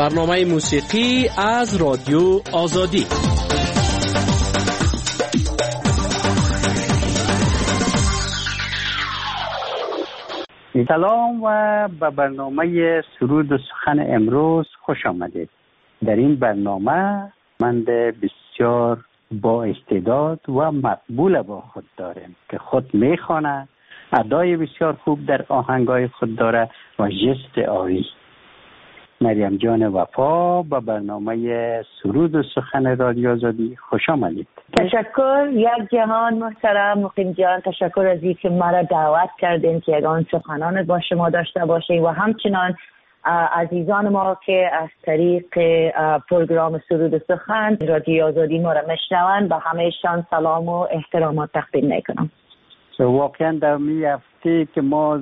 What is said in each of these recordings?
برنامه موسیقی از رادیو آزادی. سلام و به برنامه سرود و سخن امروز خوش آمدید. در این برنامه من بسیار با استعداد و مقبول با خود دارم که خود میخوانه، ادای بسیار خوب در آهنگای خود داره و ژست عالی. مریم جان وفا به برنامه سرود و سخن رادیو آزادی خوش آمدید. تشکر یک جهان محترم مقیم جان، تشکر از اینکه مرا دعوت کردین که یگان سخنان با شما داشته باشیم و همچنان عزیزان ما که از طریق پروگرام سرود و سخن رادیو آزادی ما را میشنوند به همهشان سلام و احترامات تقدیم میکنم. واقعا در می هفته که ما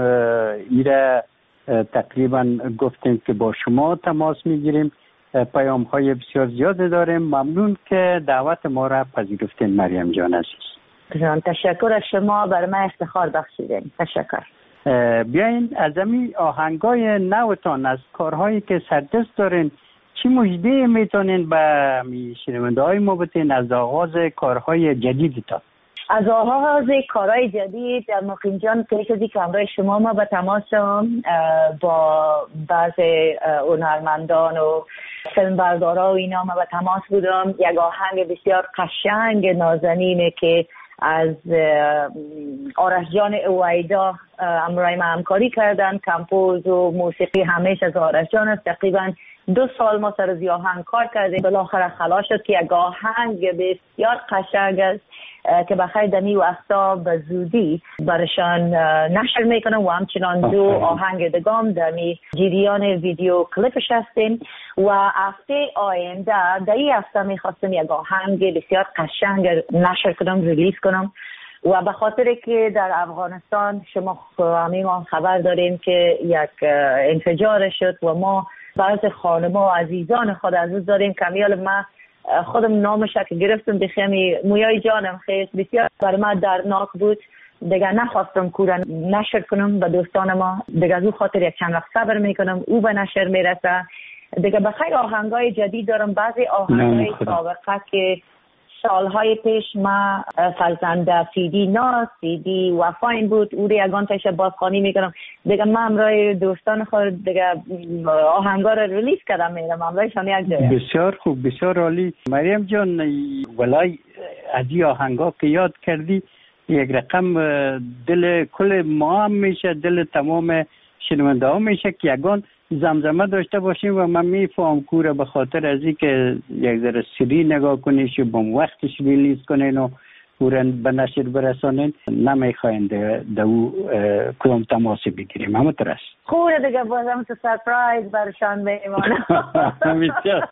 ایره تقریبا گفتیم که با شما تماس میگیریم، پیام های بسیار زیاد داریم. ممنون که دعوت ما را پذیرفتین مریم جان عزیز. تشکر از شما، برای من افتخار بخشیدین. تشکر. بیاین از این آهنگای نوتان، از کارهایی که سردست دارین، چی مژده میتونین به شنونده های ما بتین از آغاز کارهای جدیدتان؟ از آغاز کارهای جدید در مقیم جان پیش از که همراه شما ما به تماسم با بعض هنرمندان و فیلمبردارا و اینا ما به تماس بودم. یک آهنگ بسیار قشنگ نازنینه که از آرش جان اویدا همراه ما همکاری کردن. کمپوز و موسیقی همیشه از آرش جان است. تقریبا 2 سال ما سر از آهنگ کار کردیم، بالاخره خلاص شد که یک آهنگ بسیار قشنگ است که بخیر دمی وقتا به زودی برشان نشر میکنم و همچنان 2 آهنگ دگام دمی جریان ویدیو کلیپش هستیم و هفته آینده در این هفته میخواستم یک آهنگ بسیار قشنگ نشر کنم، ریلیز کنم و به خاطر که در افغانستان شما همه ما خبر داریم که یک انفجار شد و ما بعض خانم‌ها و عزیزان خود عزیز داریم. کمیال ما خودم نامش که گرفتم بخیمی مویای جانم خیلی بسیار برای من دردناک بود. دیگه نخواستم کورن نشر کنم به دوستان ما، دیگه از او خاطر یک چند وقت صبر میکنم او به نشر میرسه. دیگه بخیر آهنگای جدید دارم، بعضی آهنگای سابقه که سالهای پیش ما فرزند سیدی ناز سیدی وفاین بود او رو یگان تایش بازخوانی میکنم. دیگه من همراه دوستان خود دیگه آهنگا رو ریلیز کردم میرم همراهشان یک جای. بسیار خوب، بسیار عالی. مریم جان ولای از این آهنگا که یاد کردی یک رقم دل کل ما هم میشه، دل تمام شنونده ها میشه که یگان زمزمه داشته باشیم و من میفهم کوره به خاطر از این که یک ذره سری نگاه کنیش و با وقتش ریلیز کنین و کوره به نشر برسانین، نمیخواین در او کدام تماسی بگیریم. همه ترست خوره دیگه بازم تو سرپرایز برشان میمانم. بسیار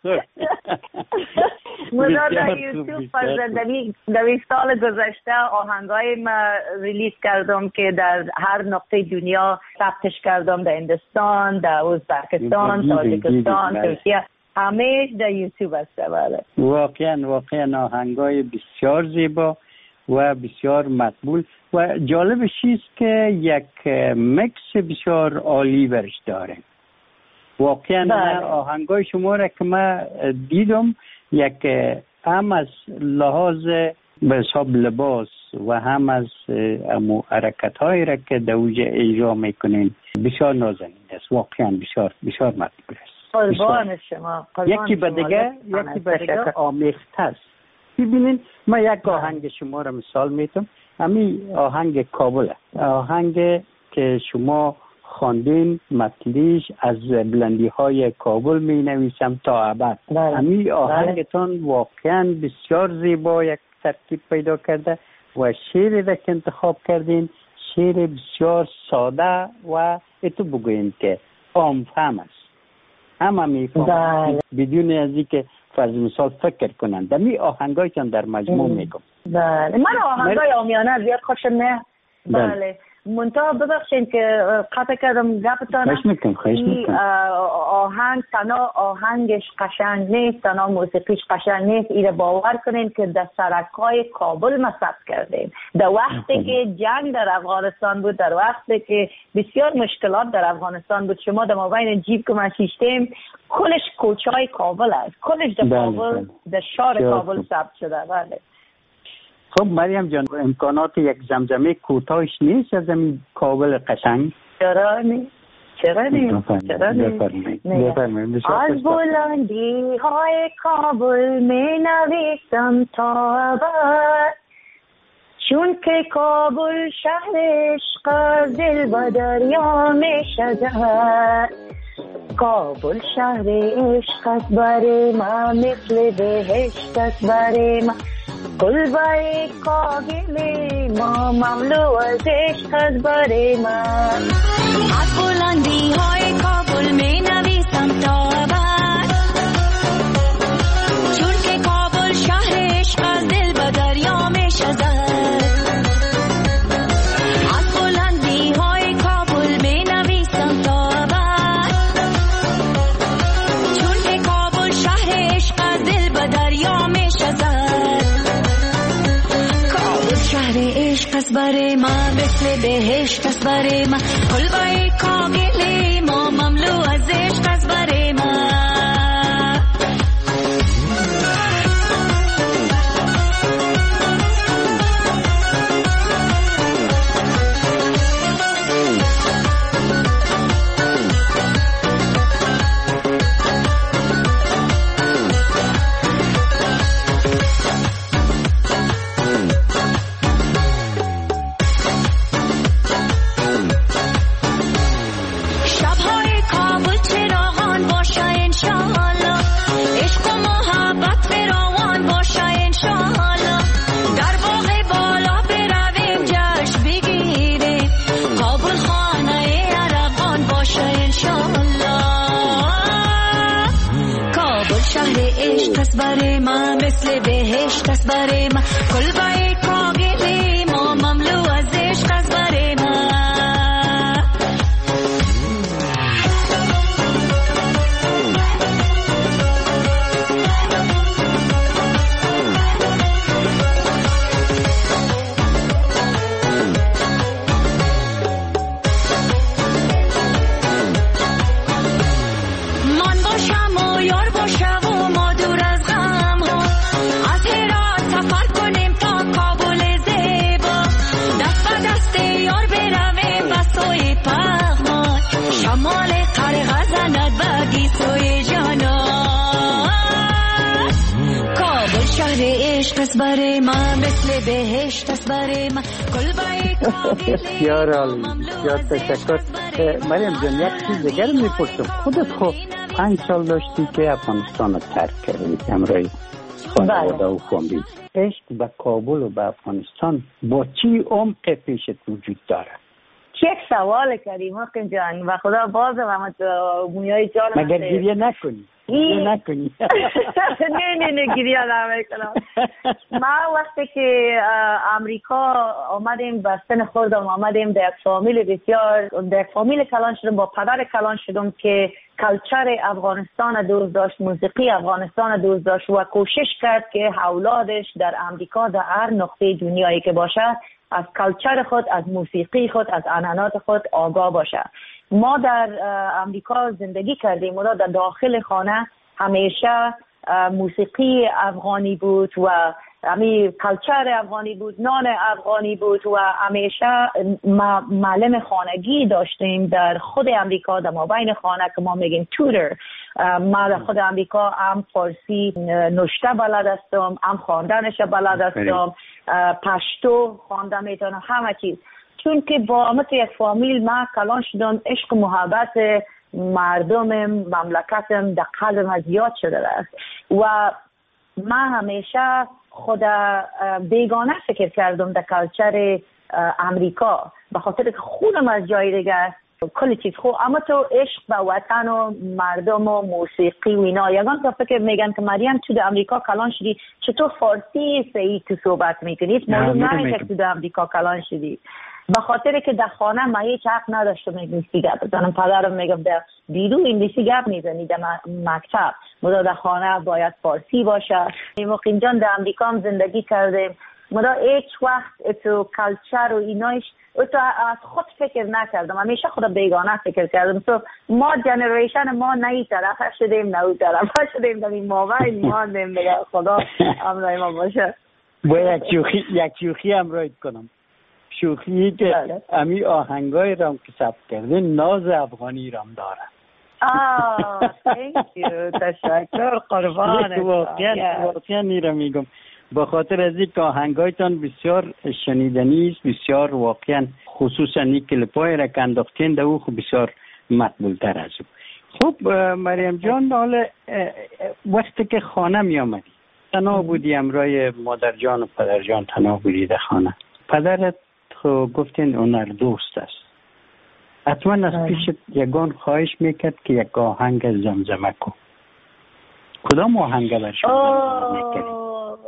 مدار در یوتیوب در سال گذشته آهنگای ما ریلیز کردم که در هر نقطه دنیا ثبتش کردم، در هندوستان، در ازبکستان، تاجیکستان، ترکیه، همه در یوتیوب است. واقعا آهنگای بسیار زیبا و بسیار مقبول و جالب چیست که یک مکس بسیار عالی برش داره. واقعا آهنگای شما را که من دیدم یک هم از لحاظ به حساب لباس و هم از حرکت هایی را که در اوج اجرا میکنین بسیار نازنین است. واقعا بسیار مقبول است. قربان شما. یکی به دیگه آمیخته است. ببینین من یک آهنگ شما را مثال میتونم، همین آهنگ کابل، آهنگ که شما خواندین مطلعش از بلندی های کابل می نویسم تا ابد. همین آهنگتان واقعا بسیار زیبا یک ترکیب پیدا کرده و شعری را که انتخاب کردین شعر بسیار ساده و اتو بگوین که عام فهم است، همه میفهمند بدون از اینکه فرض مثال فکر کنند. در می آهنگایتان در مجموع میگم. بله من آهنگای عامیانه زیاد خوشم نه. بله منتها ببخشید که قطع کردم گپتان. آهنگ تنها آهنگش قشنگ نیست، تنها موسیقیش قشنگ نیست. ایره باور کنین که در سرکای کابل مصرف کردیم. در وقتی که جنگ در افغانستان بود، در وقتی که بسیار مشکلات در افغانستان بود، شما در مابین جیب که من شیشتیم کلش کوچای کابل است، کلش در کابل، در شهر کابل ثبت شده. بله. خب مریم جان، امکانات یک زمزمه کوتاهش نیست از این کابل قشنگ؟ چرا نیست؟ از بلندی های کابل می نویسم تا ابد، چون که کابل شهر عشق دل و دریا می شود. کابل شهر عشق است برای ما، مثل بهشت است برای ما. قلبه کابل ما مملو از عشق است برای ما. از بلندی های کابل می نویسم تا ابد، چون که کابل شهر عشق از دل و دریا می شود. از بلندی های کابل می نویسم تا ابد، چون که کابل شهر عشق از دل و دریا می شود. شهر عشق است برای ما، مثل بهشت است برای ما. قلبه کابل ما مملو از عشق است برای ما. برای ما مثل بهشت است برای ما. قلبه کابل ما مملو از عشق است برای ما. من باشم و یار باشم و ما دور از غم ها، از هرات سفر کنیم تا کابل زیبا. دست به دست یار برویم به سوی پغمان، شمال قرق زند به گیسوی جانان. کابل شهر عشق است برای ما، مثل بهشت است برای ما. قلبه کابل بسیار عالی، بسیار تشکر. مریم جان، یک چیز دیگر میپرسم، خودت خب 5 سال داشتی که افغانستان رو ترک کردی همراه خانواده و فامیل. عشق به کابل و به افغانستان با چی عمق پیشت وجود داره؟ یک سوال کردیم مقیم جان و خدا بازم همه مویای جان مگر گریه نکنی؟ نه گریه نمیکنم. ما وقتی که امریکا آمدیم به سن خودم، آمدیم در یک فامیل بسیار، در یک فامیل کلان شدم، با پدر کلان شدم که کلچر افغانستان دوست داشت، موسیقی افغانستان دوست داشت و کوشش کرد که اولادش در امریکا در هر نقطه دنیایی که باشه از کلچر خود، از موسیقی خود، از عنعنات خود آگاه باشه. ما در امریکا زندگی کردیم و در داخل خانه همیشه موسیقی افغانی بود و همی کلچر افغانی بود، نان افغانی بود و همیشه معلم خانگی داشتیم در خود امریکا، در مابین خانه که ما میگیم توتر. ما در خود امریکا هم فارسی نوشته بلد هستم، هم خواندنش بلد هستم، پشتو خوانده میتونم، همه چیز. چون که با مثل یک فامیل ما کلان شدم، عشق و محبت مردم مملکتم در قلبم از یاد شده است و من همیشه خود بیگانه فکر کردم در کلچر امریکا، به خاطر که خودم از جای دیگه است کلی چیز خوب، اما تو عشق به وطن و مردم و موسیقی و اینا. یگان تا فکر میگن که مریم تو در امریکا کلان شدی، چطور فارسی صحیح تو صحبت میکنی؟ معلوم نمیشه که تو در امریکا کلان شدی. به خاطر که در خانه ما هیچ حق نداشتم انگلیسی گپ بزنم. پدرم میگفت در بیرون انگلیسی گپ میزنی، در مکتب مدا در خانه باید فارسی باشه. مقیم جان در امریکا هم زندگی کردیم، مدا هیچ وقت تو کلچر و اینایش تو از خود فکر نکردم، همیشه خود بیگانه فکر کردم. تو ما جنریشن ما نه این طرف شدیم نه اون طرف شدیم، در این موقع ماندیم دیگه. خدا امرای ما باشه. با یک شوخی امرایت کنم، شوخی که امی آهنگای رام که ثبت کرده ناز افغانی رام داره. thank you، تشکر قربانت. واقعا نیرم میگم با خاطر از این که آهنگایتان بسیار شنیدنی است، بسیار واقعا خصوصا این کلیپای را که انداختین در او بسیار مقبول تر از او. خب مریم جان، حالا وقتی که خانه می آمدی تنها بودی همراه مادر جان و پدر جان، تنها بودی در خانه، پدرت گفتین هنر دوست است، حتما از پیشت یگان خواهش میکرد که یک آهنگ زمزمه کن. کدام آهنگ بر شما میکرد؟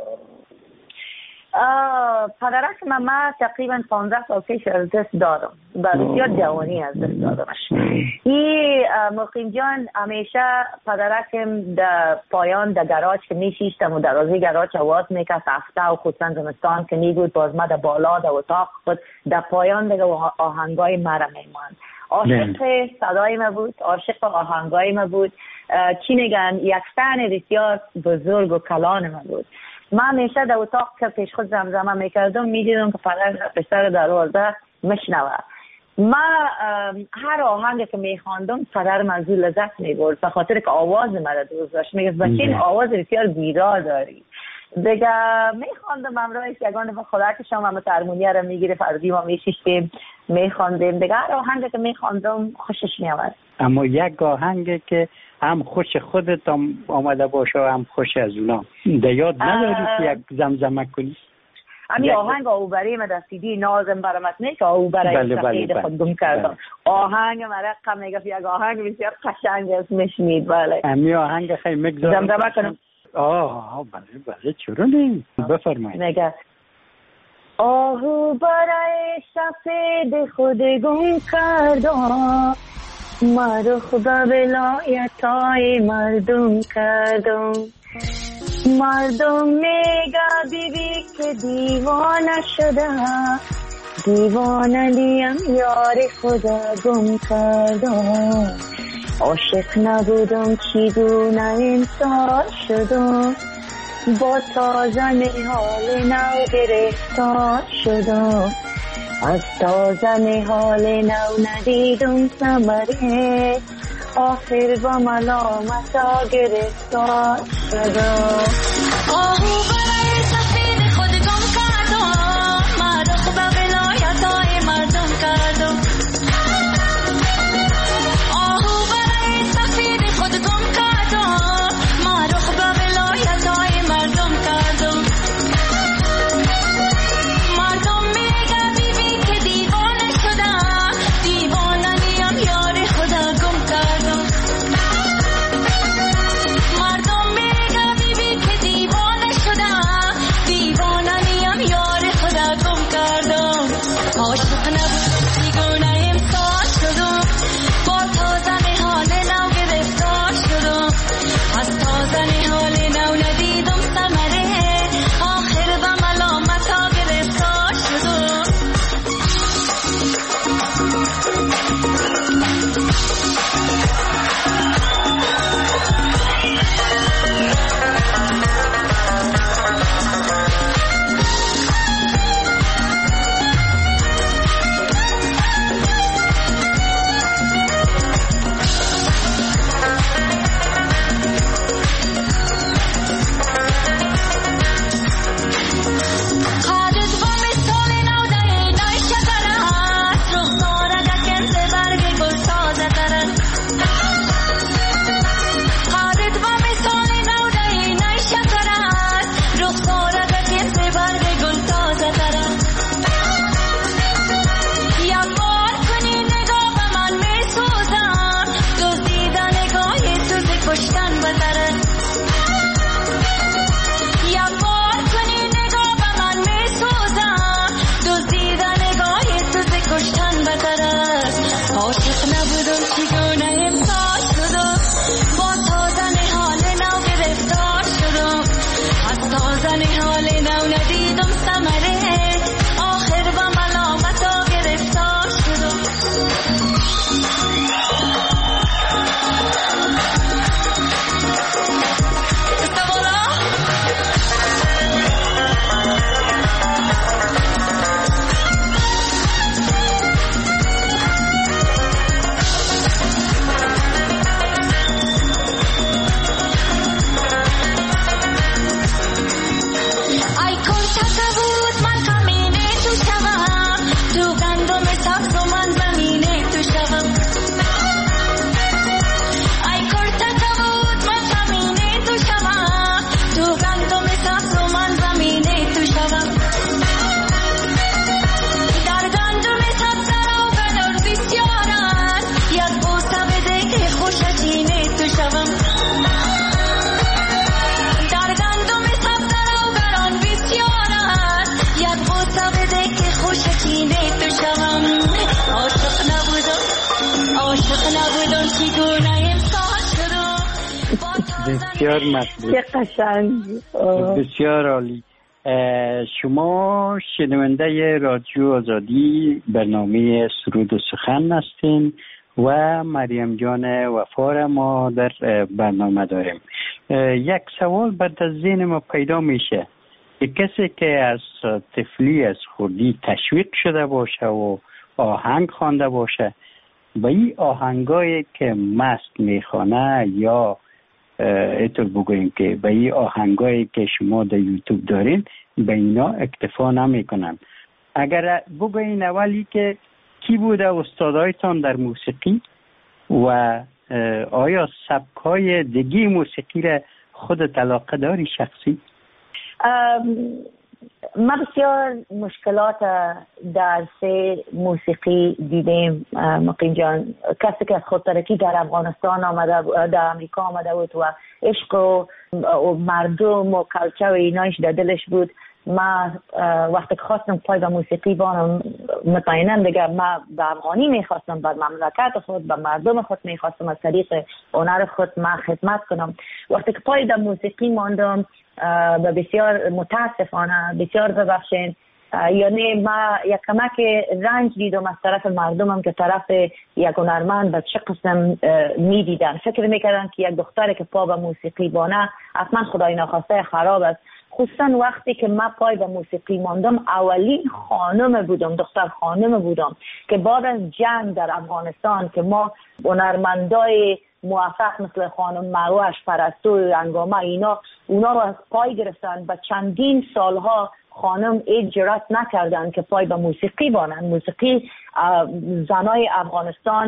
پدرک ما تقریبا 15 سال پیش از دست دادم، بسیار جوانی از دست دادمش. این مقیم جان همیشه پدرکم در پایان در گراج که میشیشتم و در رازی گراج آواز میکرد، هفته و خودسن زمستان که میگود باز ما در بالا در اتاق خود در پایان دیگه آهنگای مرا میمان. عاشق صدای ما بود، عاشق آهنگای ما بود. چی میگن، یک فن بسیار بزرگ و کلان ما بود. من همیشه در اتاق که پیش خود زمزمه میکردم میدیدم که پسر دروازه مشنوه. من هر آهنگ که میخواندم پدرم از او لذت میبرد، به خاطر که آواز مرا دوست داشت. میگفت بچه این آواز بسیار بیدار داری. دیگه میخواندم امروز یگان خدا که شما هم هارمونی را میگیره، فردی ما میشیشتیم میخواندیم. دیگه هر آهنگ که میخواندم خوشش میامد. اما یک آهنگ که هم خوش خودت آمده باشه و هم خوش از اونا در یاد نداری که یک زمزمه کنی؟ امی آهنگ آوبری ما در سیدی نازم برامت نه که آوبری سفید خود گم کردم. آهنگ مرقم میگفت یک آهنگ بسیار قشنگ است میشنید. بله امی آهنگ خیلی مگذارم زمزمه کنم. بله چرا نیم بفرمایید. میگه آهو برای سفید خود گم کردم، مرخ به ولایتای مردم کردم. مردم میگه بیبی که دیوانه شده، دیوانه دیم یار خدا گم کردم. عاشق نبودم چیگونه انسان شدم، با تازه حال نو گرفتار شدم. از تازه نهال نو ندیدم ثمره، آخر با ملامتا گرفتار شدم. آهو برای سفید خود گم کردم، مرخ به ولایتای مردم کردم. آهو برای سفید خود گم کردم، مرخ به ولایتای مردم کردم. مردم میگه بیبی که دیوانه شده، دیوانه نیم یار خدا گم کردم. مردم میگه بیبی که دیوانه شده، بدون چگونه امسال شدم با تازن حال نو گرفتار شدم از تازن حال نو ندیدم ثمره آخر با ملامت ها گرفتار شدم بسیار مطلوب، چه قشنگ، بسیار عالی. شما شنونده رادیو آزادی برنامه سرود و سخن هستین و مریم جان وفا ما در برنامه داریم. یک سوال بعد از ذهن ما پیدا میشه که کسی که از طفلی از خردی تشویق شده باشه و آهنگ خوانده باشه به این آهنگایی که مست میخوانه یا اینطور بگوییم که به این آهنگایی که شما در یوتیوب دارین به اینا اکتفا نمی کنن. اگر بگوین اولی که کی بوده استادایتان در موسیقی و آیا سبکای دیگه موسیقی را خودت علاقه داری شخصی؟ ما بسیار مشکلات در سه موسیقی دیدیم مقیم جان. کسی که از خودترکی در افغانستان آمده، در امریکا آمده بود و عشق و مردم و کلچر و اینایش در دلش بود. ما وقتی که خواستم پای به موسیقی بانم مطمئنم دیگه ما به افغانی میخواستم، به مملکت خود، به مردم خود میخواستم از طریق هنر خود ما خدمت کنم. وقتی که پای به موسیقی ماندم و بسیار متاسفانه، بسیار ببخشین، یعنی ما یک کمک رنج دیدم از طرف مردمم که طرف یک هنرمند به چه قسم میدیدن. فکر میکردن که یک دختری که پا به موسیقی بانه حتما خدای ناخواسته خراب است. خصوصا وقتی که من پای به موسیقی ماندم اولین خانم بودم، دختر خانم بودم که بعد از جنگ در افغانستان که ما هنرمندای موفق مثل خانم مروش پرستو انگامه اونا رو از پای گرفتن و چندین سالها خانم جرأت نکردن که پای به موسیقی بانن. موسیقی زنای افغانستان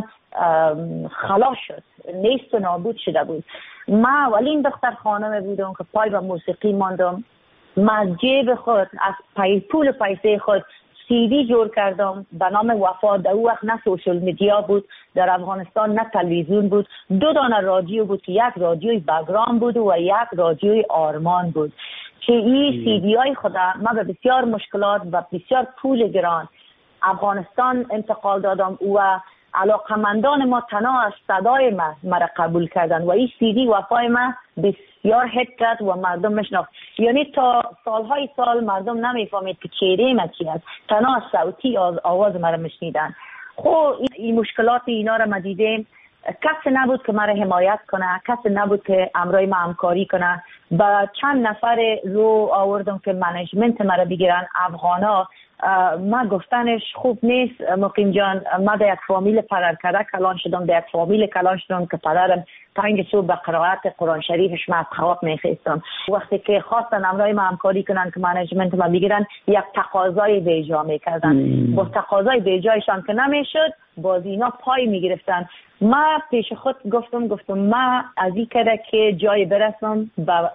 خلاص شد، نیست و نابود شده بود. ما اولین دختر خانم بودم که پای به موسیقی ماندم. ما جیب خود از پول پیسه خود CD جور کردم به نام وفا. در او وقت نه سوشل میدیا بود در افغانستان، نه تلویزیون بود. 2 دانه رادیو بود که یک رادیوی بگرام بود و یک رادیوی آرمان بود که این CD های خدا ما به بسیار مشکلات و بسیار پول گران افغانستان انتقال دادم و علاقمندان ما تنها از صدای مرا قبول کردن و این CD وفای ما بسیار هیت کرد و مردم میشناخت. یعنی تا سالهای سال مردم نمیفهمید که چهره ما چی است، تنها از صوتی آواز مرا میشنیدن. خب این مشکلات اینا را ما دیدیم. کسی نبود که مرا حمایت کنه، کسی نبود که امرای ما همکاری کنه. با چند نفر رو آوردم که منیجمنت مرا بگیرن، افغانا. ما گفتنش خوب نیست مقیم جان. ما در یک فامیل پدرکده کلان شدم، در یک فامیل کلان شدم که پدرم 5 صبح به قرائت قرآن شریفش ما از خواب میخیستم. وقتی که خواستن امرای ما همکاری کنن که منیجمنت ما بگیرن، یک تقاضای بیجا میکردن. با تقاضای بیجایشان که نمیشد باز اینا پای میگرفتن. ما پیش خود گفتم ما از این کده که جای برسم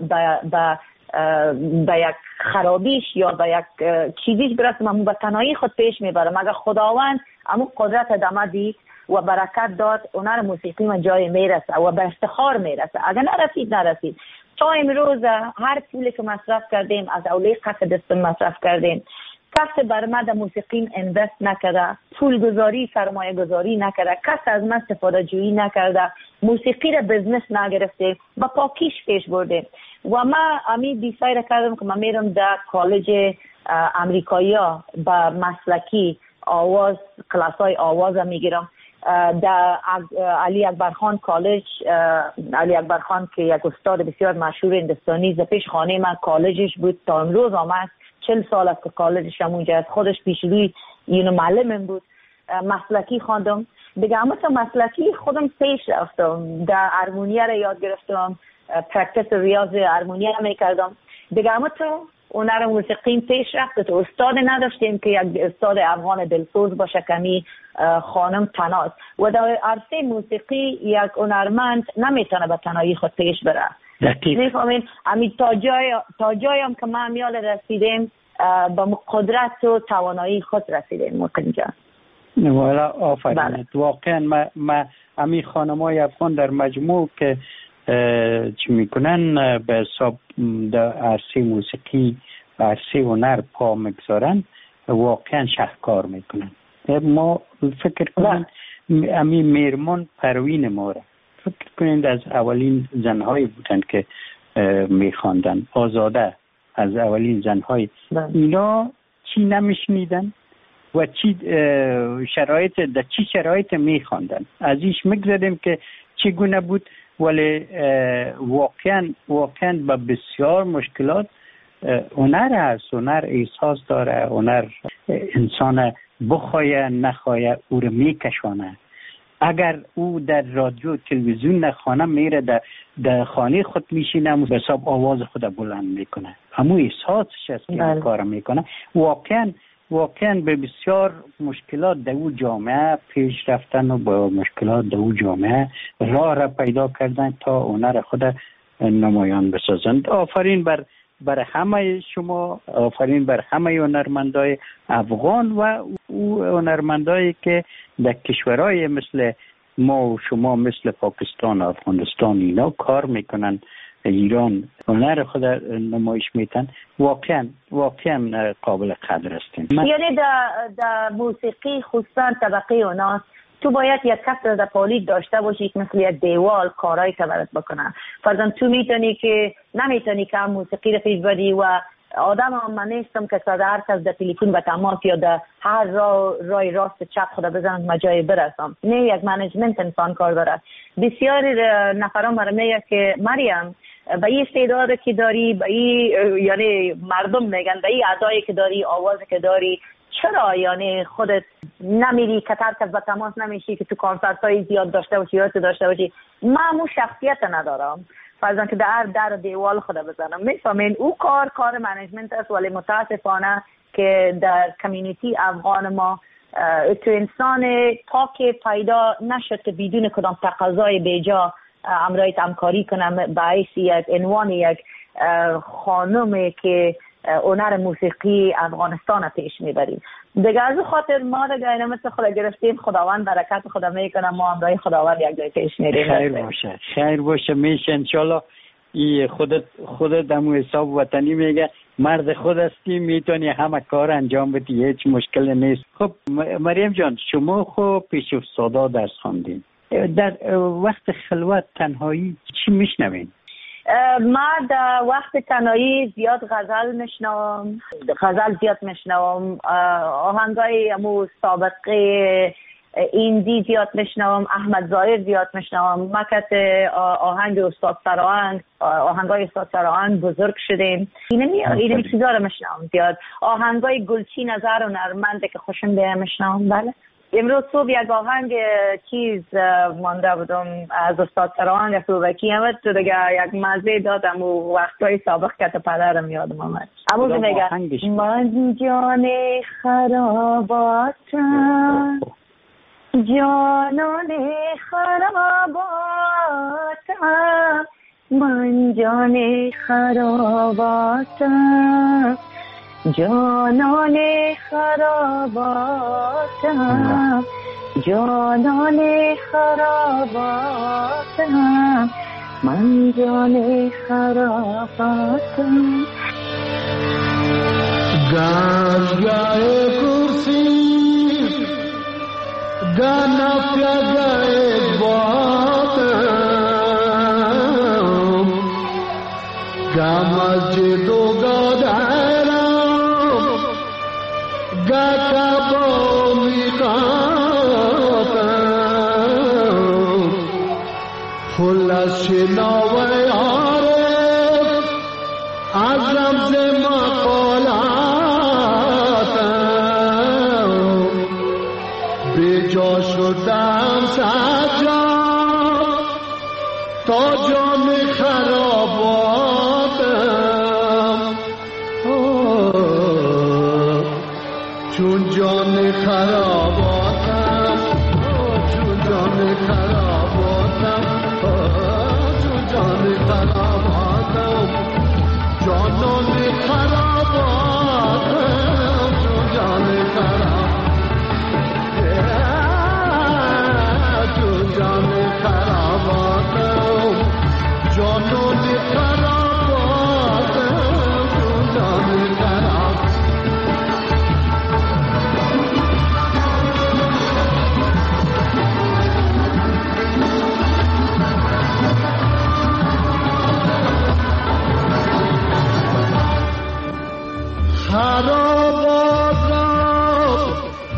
به یک خرابیش یا به یک چیزیش برسم، امو به تنهایی خود پیش میبرم. اگر خداوند امو قدرت دم دید و برکت داد، هنر موسیقی من جای میرسه و به افتخار میرسه. اگر نرسید تا امروز هر پولی که مصرف کردیم از اولی قصد دست مصرف کردیم کس بر من در موسیقی اینوست نکرده، پول گذاری سرمایه گذاری نکرده، کس از من استفاده جویی نکرده، موسیقی را بزنس نگرفته، با پاکیش پیش برده. و من امی دیساید کردم که من میرم در کالج امریکایی ها با مسلکی آواز، کلاسای آواز میگیرم. در علی اکبر خان کالج، علی اکبر خان که یک استاد بسیار مشهور هندوستانی، پیش خانه من کالجش بود، تا امروز آمد 40 سال است که کالجش اونجا است. خودش پیش روی معلمم بود. مسلکی خواندم. دیگه اما تا مسلکی خودم پیش رفتم، در هارمونیا را یاد گرفتم، پرکتیس ریاض هارمونیا میکردم. دیگه اما تا هنر موسیقی پیش رفت، تو استاد نداشتیم که یک استاد افغان دلسوز باشه، کمی خانم تناز. و در عرصه موسیقی یک هنرمند نمیتونه به تنهایی خود پیش بره. میفهمین؟ امی تا جایم که ما میال رسیدیم، با قدرت و توانایی خود رسیدیم. ممکن جان والا آفرین. واقعا ما امی خانمای افغان در مجموع که چی میکنن به حساب در عرصه موسیقی، عرصه هنر پا میگذارن، واقعا شهکار میکنن. ما فکر کنیم امی میرمان پروین ما را فکر کنید از اولین زنهایی بودن که میخواندن، آزاده از اولین زنهای. اینا چی نمیشنیدن و چی شرایط، در چی شرایط میخواندن، ازیش میگذاریم که چگونه بود. ولی واقعا با بسیار مشکلات هنر هست. هنر احساس داره، هنر انسان بخواه نخواه او رو میکشانه. اگر او در رادیو تلویزیون نخوانه، میره در خانه خود میشینه، به حساب آواز خود بلند میکنه. همون احساسش است که این کار میکنه. واقعا به بسیار مشکلات در او جامعه پیش رفتن و با مشکلات در او جامعه راه را پیدا کردن تا هنر خود نمایان بسازند. آفرین بر همه شما، آفرین بر همه هنرمندای افغان و او هنرمندایی که در کشورهای مثل ما و شما، مثل پاکستان، افغانستان، اینا کار میکنن، ایران هنر خود نمایش میتن. واقعا قابل قدر هستیم. یعنی در موسیقی خصوصا طبقه اوناس، تو باید یک کس در پالیک داشته باشی مثل یک دیوال کارایی که برات بکنه. فرضاً تو نمیتونی که موسیقی رو پیش بری و آدم هم من نیستم که هر کس در تلفن به تماس یا در هر رای راست چپ خدا بزنم مجای برسم. نه، یک منیجمنت انسان کار داره. بسیاری نفران برای میگه که مریم با این استعداد که داری، با این یعنی مردم میگن با این ادایی که داری، آوازی که داری، چرا یعنی خودت نمیری که کس با تماس نمیشی که تو کنسرت های زیاد داشته باشی؟ من مو شخصیت ندارم فرضاً که در دیوال خدا بزنم. میفهمین؟ او کار منیجمنت است. ولی متاسفانه که در کمیونیتی افغان ما تو انسان تا که پیدا نشد که بدون کدام تقاضای بیجا امرایت همکاری کنم به حیث یک عنوان یک خانمی که هنر موسیقی افغانستان پیش میبریم. دیگه از خاطر ما دیگه اینا مثل خدا گرفتیم، خداوند برکت خدا میکنه، ما همراه خداوند یک جای پیش میریم. خیر باشه میشه انشالله. خودت دمو حساب وطنی میگه مرد خود هستی، میتونی همه کار انجام بدی، هیچ مشکل نیست. خب مریم جان، شما خب پیش استادا درس خواندین، در وقت خلوت تنهایی چی میشنوین؟ ما در وقت تنهایی زیاد غزل میشنوم، آهنگای امو سابقه ایندی زیاد میشنوم، احمد ظاهر زیاد میشنوم. مکت آهنگ استاد سراهنگ، آهنگای استاد سراهنگ بزرگ شدیم. این چیزا رو میشنوم زیاد. آهنگای گلچین نظر و نرمنده که خوشم بیه میشنوم. بله. امروز صبح یک آهنگ مانده بودم از استاد سراهنگ صوبکی، همه تو دیگه یک مزه دادم و وقتای سابق که پدرم یادم آمد. اما میگه من جان خراباتم، جانان خراباتم، من جان خراباتم، جانان خراباتم، جانان خراباتم، من جان خراباتم. گنجگاه کرسی گنفیگاه بادم گا مسجد و گا دهرم گا کعبه و میقاتم خلاص شناوه عارف از رمز مقالاتم به جا شدم سجا تا جان خراباتم چون جان خراباتم چون جان خراباتم چون جان خراباتم جانان خراباتم چون جان خراباتم چون جان خراباتم جانان خراباتم چون جان خراباتم خراباتم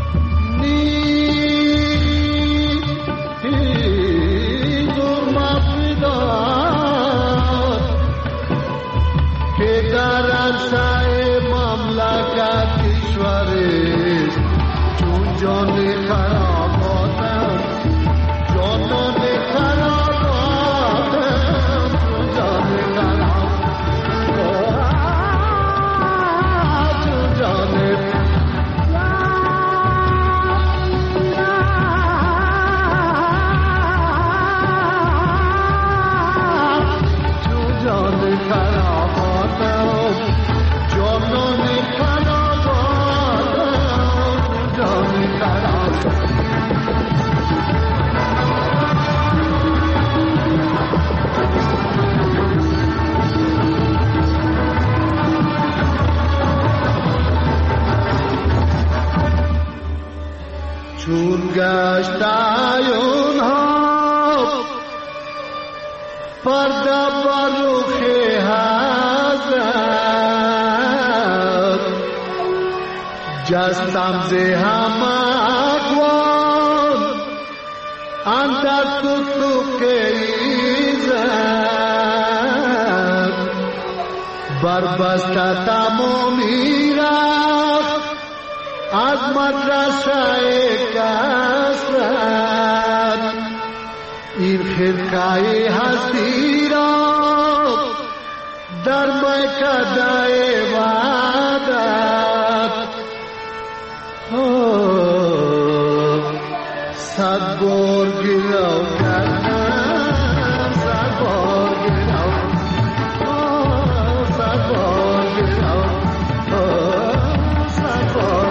نیز مفیداد که در عرصه مملکت کشورست چون جان خراباتم جانان خراباتم چون جان چون گشت عیونها پرده بر رخ حضرت جستم ز همه اقوام اندر تتق ایزد بربسته تمامی رفت از مدرسه کسرت این خرقه هستی را در میکده وحدت صد بار گلو کردم صد بار گلو صد بار گلو صد بار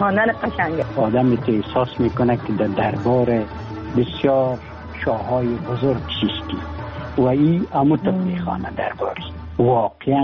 خواندن قشنگه. آدم تو احساس میکنه که در دربار بسیار شاههای بزرگ شیستی و این اموت میخوانه درباری. واقعا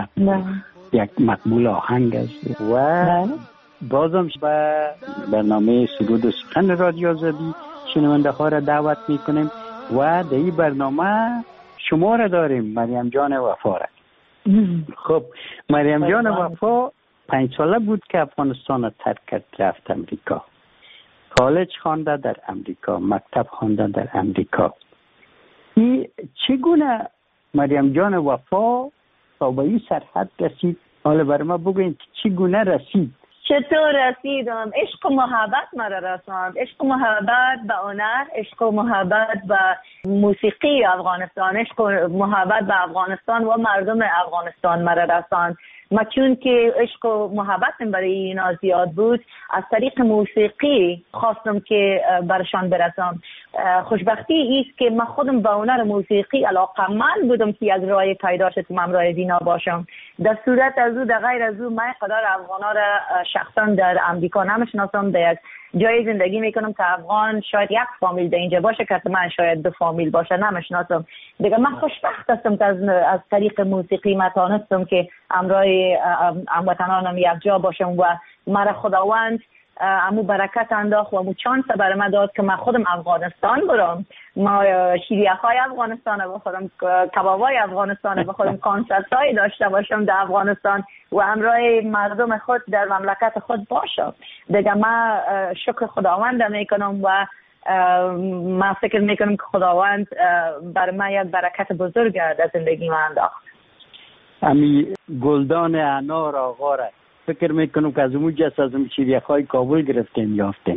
یک مقبول آهنگ است و بازم به برنامه سرود و سخن رادیو آزادی شنونده ها را دعوت میکنیم و در این برنامه شما را داریم، مریم جان وفا را. خب مریم جان وفا 5 ساله بود که افغانستان را ترک کرد، رفت امریکا. کالج خوانده در امریکا، مکتب خوانده در امریکا. این چگونه مریم جان وفا تا به این سرحد رسید؟ حالا برای ما بگوین که چگونه رسید؟ چطور رسیدم؟ عشق و محبت مرا رساند. عشق و محبت به هنر، عشق و محبت به موسیقی افغانستان، عشق و محبت به افغانستان و مردم افغانستان مرا رساند. ما چون که عشق و محبتم برای اینا زیاد بود، از طریق موسیقی خواستم که برشان برسم. خوشبختی ایست که من خودم به هنر موسیقی علاقه‌مند بودم که از راه پیدا شدم امرای دینا باشم. در صورت از او، در غیر از او، من قدر افغانا را شخصا در امریکا نمیشناسم. در یک جای زندگی میکنم که افغان شاید یک فامیل در اینجا باشه که من شاید 2 فامیل باشه، نمیشناسم. دیگه من خوشبخت هستم که از طریق موسیقی من تانستم که امرای هموطنانم یک جا باشم و مرا خداوند امو برکت انداخت و امو چانس برای من داد که من خودم افغانستان برم. ما شیریخ‌های افغانستان بخورم، کبابای افغانستان بخورم، کنسرت‌های داشته باشم در افغانستان و همراه مردم خود در مملکت خود باشم. دیگه من شکر خداوند میکنم و من فکر میکنم که خداوند برای من یک برکت بزرگ در زندگی من انداخت. امی گلدان انار آقا را فکر میکنم که از اون جس از اون شیریخ‌های کابل گرفتیم یافتیم.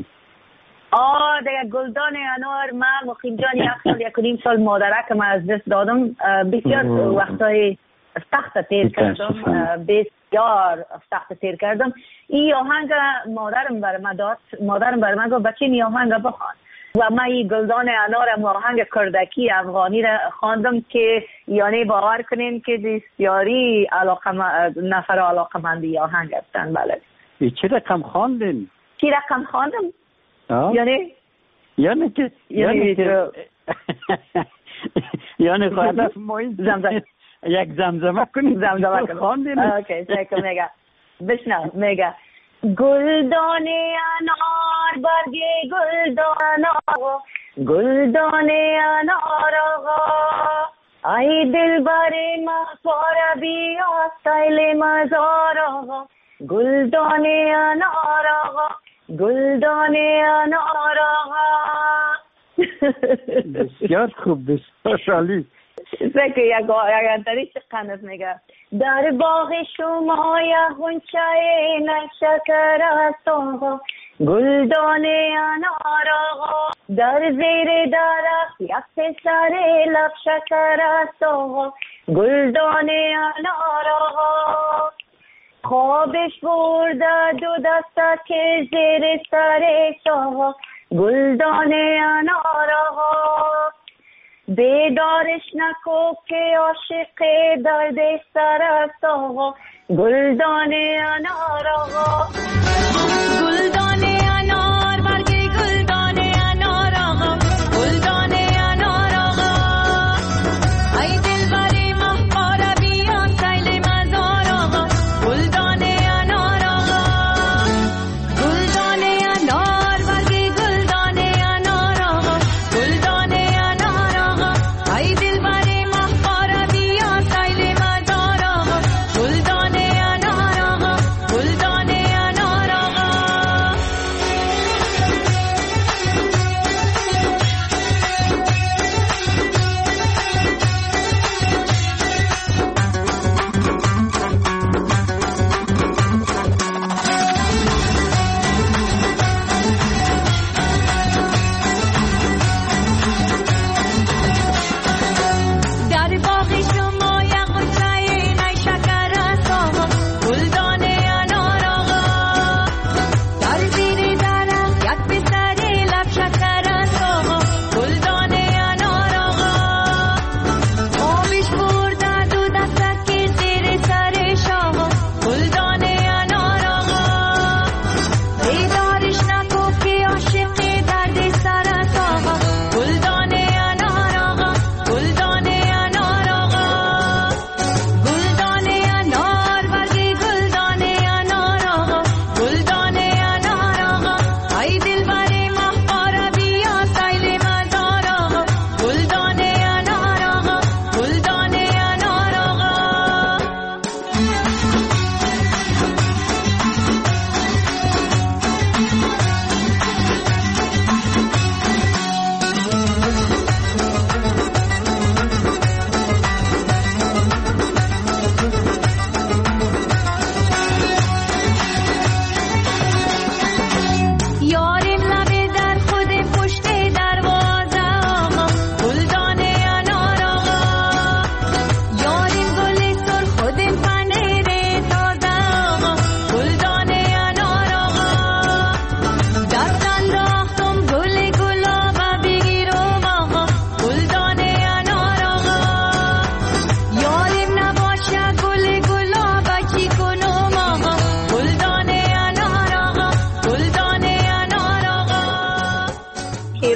دیگه گلدان انار، من مقیم جان 1 سال 1.5 سال مادرک من از دست دادم. بسیار وقتای سخت تیر کردم، بسیار سخت تیر کردم. این آهنگ مادرم برای من داد. مادرم برای من گفت بچه این آهنگ بخوان و من این گلدان انارم آهنگ کردکی افغانی را خواندم که یعنی باور کنین که بسیاری نفر علاقه‌مندی آهنگ هستن. بله. چه رقم خواندین؟ چی رقم خواندم؟ یعنی که یعنی خواهد ما این یک زمزمه کنیم. زمزمه کنیم. اوکی، چکم میگه بشنو. میگه گلدان انار برگ گلدان آقا، گلدان انار آقا، ای دل بری مفار بیا سیل مزار آقا، گلدان انار آقا، گلدان انار آقا. بسیار خوب، بسیار عالی. که یک انتری چه قنف میگه در باغ شما یک غنچه نشکر است آقا، گلدان انار آقا، در زیر درخت یک پسر لب شکر است آقا، گلدان انار آقا، خوابش برده 2 دسته که زیر سرش آقا، گلدان انار آقا، بیدارش نکو که عاشق درد سر است آقا، گلدان انار آقا، گلدان انار برگ گلدان انار آقا، گلدان انار آقا، ای دلبری مهپار بیا سیل مزار آقا، گلدان انار آقا، گلدان انار برگ گلدان انار آقا، گلدان انار آقا، ای دلبری مهپار بیا سیل مزار آقا، گلدان انار آقا، گلدان انار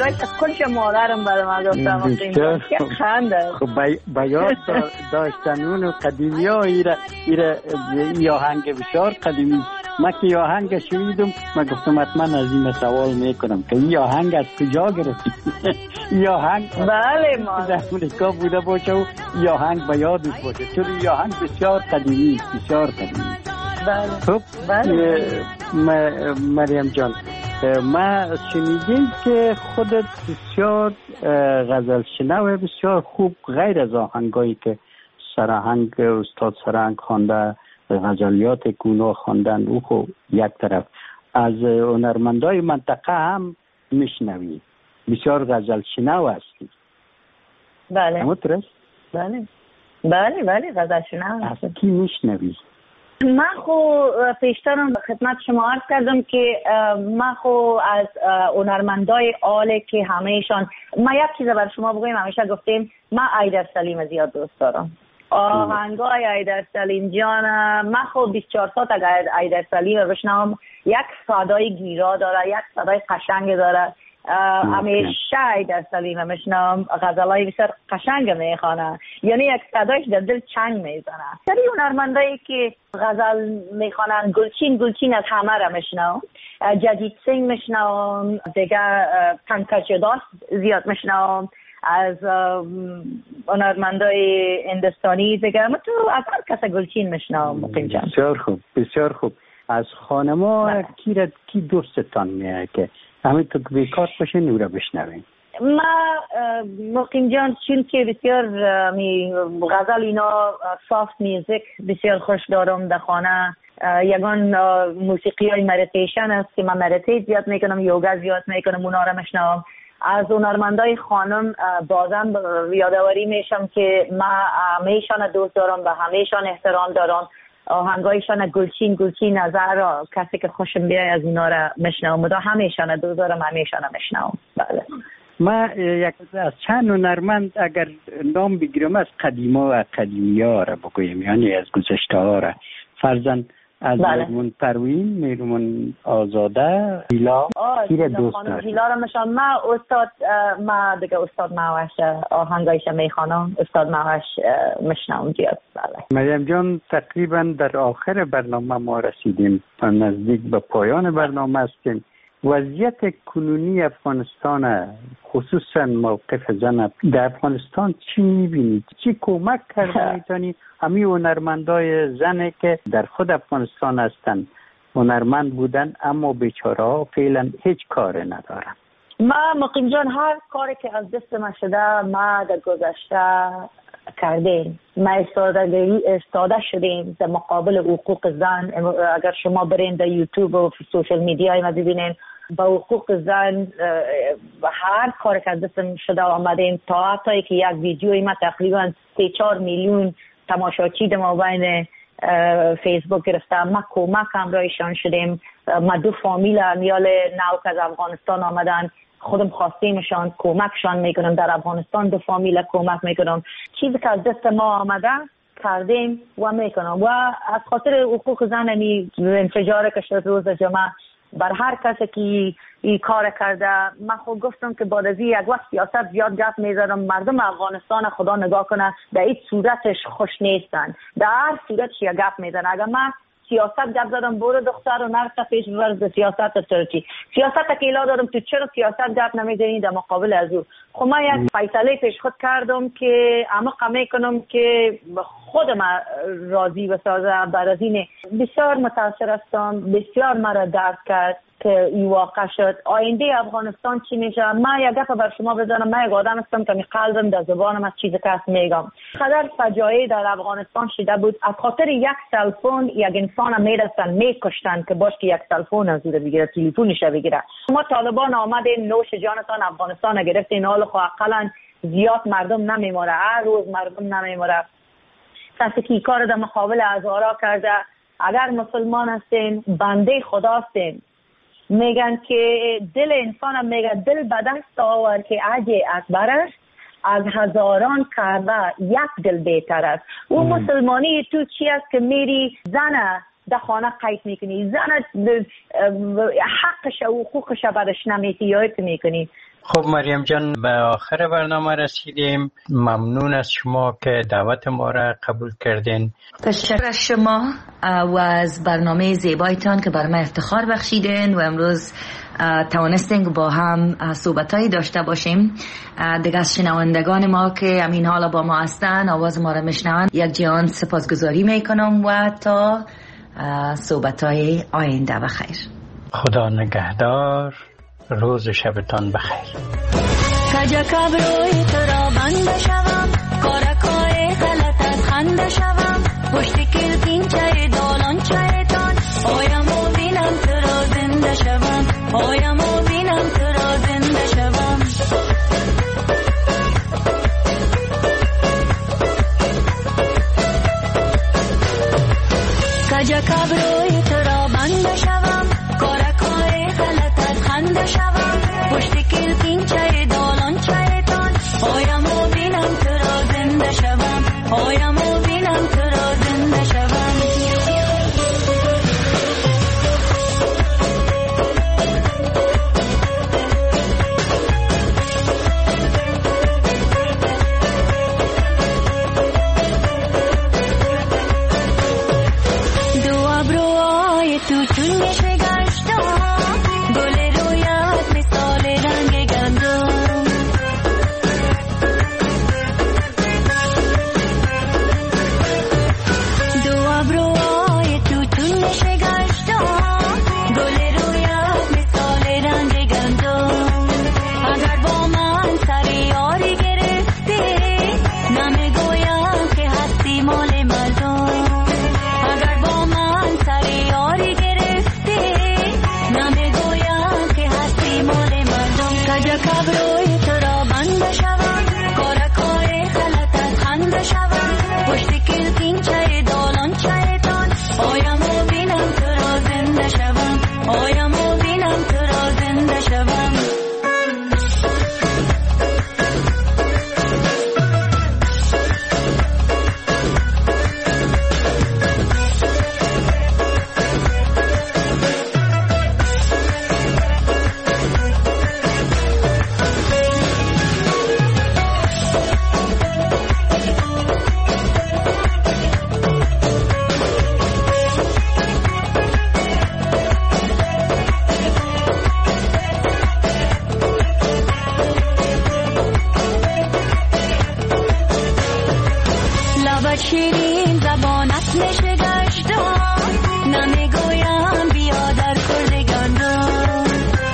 شعرهای کلش مادرم برای ما گفتم که خنده. خب بیاد داشتن اونو قدیمی ها ایره آهنگ بسیار قدیمی. من که آهنگ شنیدم من گفتم حتما از این سوال میکنم که این آهنگ از کجا گرفتی؟ این آهنگ بله ما در امریکا بوده باشه و این آهنگ به یادش باشه، چون این آهنگ بسیار قدیمی بسیار قدیمی. بله. خب مریم جان، ما شنیدیم که خودت بسیار غزل شنو بسیار خوب، غیر از آهنگایی که سرآهنگ استاد سرآهنگ خوانده، غزلیات گونو خواندن، او خب یک طرف، از هنرمندای منطقه هم میشنوی، بسیار غزل شنو هستی. بله. همونطور؟ بله غزل شنو. از کی میشنوی؟ من خو پیشترم خدمت شما عرض کردم که من خو از هنرمندای آله که همهشان، من یک چیز بر شما بگویم، همیشه گفتیم من ایدر سلیم زیاد دوست دارم. آهنگای ایدر سلیم جان، من خو 24 ساعت اگر ایدر سلیم بشنوم، یک صدای گیرا داره، یک صدای قشنگ داره. همیشه ایدر سلیم میشنم، غزلای بسیار قشنگ میخوانه، یعنی یک صدایش در دل چنگ میزنه. سری هنرمندایی که غزل میخوانن، گلچین از همه را میشنم، جدید سنگ میشنم، دیگه پنکج داس زیاد میشنم، از هنرمندای هندوستانی دیگه من تو از هر کس گلچین میشنم. مقیم جان بسیار خوب. از خانما کی دوستتان میاد که همین تو بیکار باشه نورا بشنویم؟ ما مقیم جان چون که بسیار غزل اینا سافت میوزیک بسیار خوش دارم در خانه. یگان موسیقی های مدیتیشن است که من مدیتیت زیاد میکنم، یوگا زیاد میکنم، اونا را میشنوم. از هنرمندای خانم بازم یادآوری میشم که من همیشان دوست دارم و همیشان احترام دارم. آهنگایشان گلچین نظر کسی که خوشم بیای از اینا را میشنوم، و همیشان دوست دارم، همیشان میشنوم. بله. ما یک از چند هنرمند اگر نام بگیرم از قدیما و قدیمی‌ها را بگویم، یعنی از گذشته ها را، فرضاً از میرمون پروین، میرمون آزاده، هیلا، کی دوست داری؟ هیلا را میشم. ما دیگه استاد معوش آهنگایش میخوانم، استاد معوش میشنم زیاد. بله. مریم جان، تقریبا در آخر برنامه ما رسیدیم، نزدیک به پایان برنامه هستیم. وضعیت کنونی افغانستان، خصوصا موقف زن در افغانستان چی میبینید؟ چی کمک کرده میتونی همین هنرمندای زنه که در خود افغانستان هستن، هنرمند بودن اما بیچاره ها فعلا هیچ کار ندارن؟ ما مقیم جان هر کاری که از دست ما شده ما در گذشته کردیم. ما استاده شدیم در مقابل حقوق زن. اگر شما برین در یوتیوب و سوشل میدیا ما ببینین با حقوق زن هر کار که از دست شده آمدیم، تا حتی که یک ویدیوی ما تقریبا 3-4 میلیون تماشاچی در مابین فیسبوک گرفتم. ما کمک همراهشان شدیم. ما 2 فامیل میال نو که از افغانستان آمدن، خودم خواستیمشان کمکشان میکنم، در افغانستان 2 فامیل کمک میکنم. چیزی که از دست ما آمده کردیم و میکنم. و از خاطر حقوق زن انفجار که شد روز جمعه، بر هر کسی که این کار کرده، من خود گفتم که بعد از یک وقت سیاست زیاد گپ میزنم، مردم افغانستان خدا نگاه کنه، در این صورتش خوش نیستن، در هر صورتش یک گپ میزنه. اگر من سیاست گپ زدم، برو دختر و نرسه پیش ببر سیاست ترکی، سیاست اکیلا دارم، تو چرا سیاست گپ نمیزنی در مقابل از او؟ خب من یک فیصله پیش خود کردم که عمق میکنم که خودم راضی بسازم. بر از این بسیار متاثر هستم، بسیار مرا درد کرد که این واقع شد. آینده افغانستان چی میشه؟ من یک گپ بر شما بزنم، من یک آدم هستم که قلبم در زبانم از چیز کس میگم. قدر فجایع در افغانستان شده بود، از خاطر یک تلفن یک انسان میرسن میکشتن که باش که یک تلفن از او بگیره، تلفنش بگیره. ما طالبان آمدین نوش جانتان افغانستان گرفتین، حال خو اقلا زیاد مردم نمیموره، هر روز مردم نمیموره. کسی که کار در مقابل هزارا کرده، اگر مسلمان هستین بنده خدا هستین، میگن که دل انسان میگه دل به دست آور که عجی اکبر است، از هزاران کعبه یک دل بهتر است. او مسلمانی تو چی است که میری زن در خانه قید میکنی، زن حقش و حقوقش برش نمیتی یادت میکنی. خب مریم جان، به آخر برنامه رسیدیم. ممنون از شما که دعوت ما را قبول کردین. تشکر از شما و از برنامه زیبایتان که بر من افتخار بخشیدین و امروز توانستیم با هم صحبتایی داشته باشیم. دیگه از شنوندگان ما که امین حالا با ما هستن، آواز ما را میشنون، یک جهان سپاسگزاری میکنم و تا صحبتای آینده بخیر. خدا نگهدار. روز شبتان بخیر. کجا کبروی تو را بنده شوم، کارکای غلط از خنده شوم، پشت کلکین چای دالان چایتان، آیم و بینم تو را زنده شوم، آیم و بینم تو را زنده شوم. کجا کبروی تو را بنده شوم، کارکای غلط از خنده شوم، پشت کلکین چای دالان چایتان، آیم و بینم تو را زنده شوم، آیم و بینم تو را زنده شوم. دو ابروهای تو چون میشه گشتم، گل رویت مثال رنگ گندم، دو ابروهای تو چون میشه گشتم، گل رویت مثال رنگ گندم. اگر با من سر یاری گرفتی نمیگویم که هستی مال مردم، اگر با من سر یاری گرفتی نمیگویم که هستی مال مردم. کجا کبروی تو را بنده شوم، کارکای غلط از خنده شوم، پشت کلکین چای دالان چایتان، آیم و بینم تو را زنده شوم، آیم و بینم تو را زنده شوم. لبت شیرین زبانت میشه گشتم، نمیگویم بیا در کرد گندم،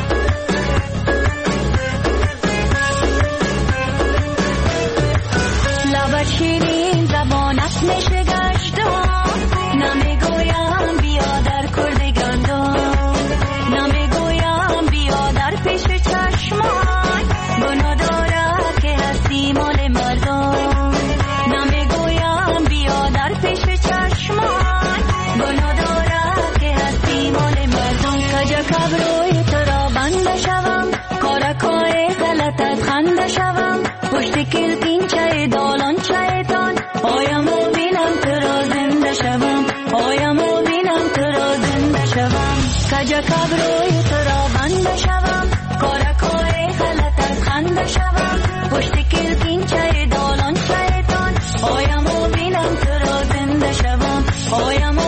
لبت شیرین زبانت میشه گشتم، نمیگویم بیا در کرد گندم، نمیگویم بیا در پیش چشمان، گناه داره که هستی مال مردم، نمیگویم بیا در پیش چشمان، گناه داره که هستی مال مردم. کجا کبروی تو را بنده شوم، کارکای غلط از خنده شوم، پشت کلکین چای دالان چایتان، آیم و بینم تو را زنده شوم، آیم و بینم تو را زنده شوم. کجا کبروی تو را بنده شوم، کارکای غلط از خنده شوم، پشت کلکین چای دالان چایتان، آیم و بینم تو را زنده شوم، آیم و